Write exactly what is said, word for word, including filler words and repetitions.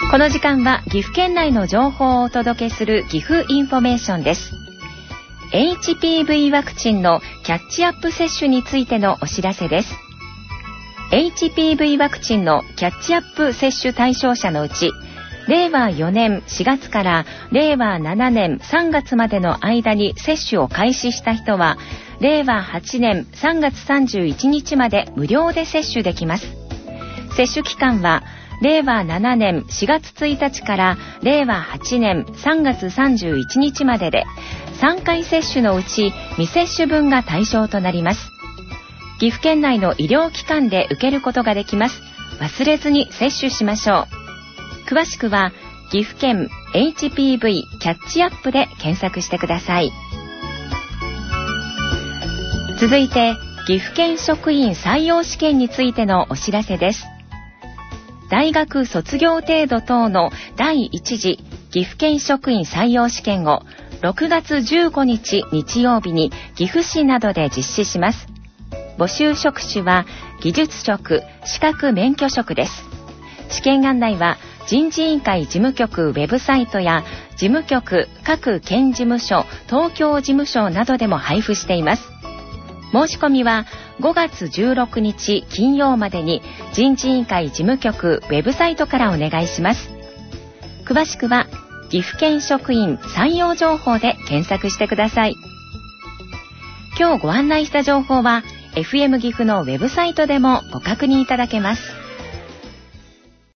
この時間は岐阜県内の情報をお届けする岐阜インフォメーションです。 エイチピーブイ ワクチンのキャッチアップ接種についてのお知らせです。 エイチピーブイ ワクチンのキャッチアップ接種対象者のうち、れいわよねんしがつかられいわななねんさんがつまでの間に接種を開始した人は、れいわはちねんさんがつさんじゅういちにちまで無料で接種できます。接種期間はれいわななねんしがつついたちかられいわはちねんさんがつさんじゅういちにちまでで、さんかい接種のうち未接種分が対象となります。岐阜県内の医療機関で受けることができます。忘れずに接種しましょう。詳しくは岐阜県 エイチピーブイ キャッチアップで検索してください。続いて岐阜県職員採用試験についてのお知らせです。大学卒業程度等の第一次岐阜県職員採用試験をろくがつじゅうごにち日曜日に岐阜市などで実施します。募集職種は技術職、資格免許職です。試験案内は人事委員会事務局ウェブサイトや事務局各県事務所、東京事務所などでも配布しています。申し込みはごがつじゅうろくにち金曜までに人事委員会事務局ウェブサイトからお願いします。詳しくは岐阜県職員採用情報で検索してください。今日ご案内した情報は エフエム 岐阜のウェブサイトでもご確認いただけます。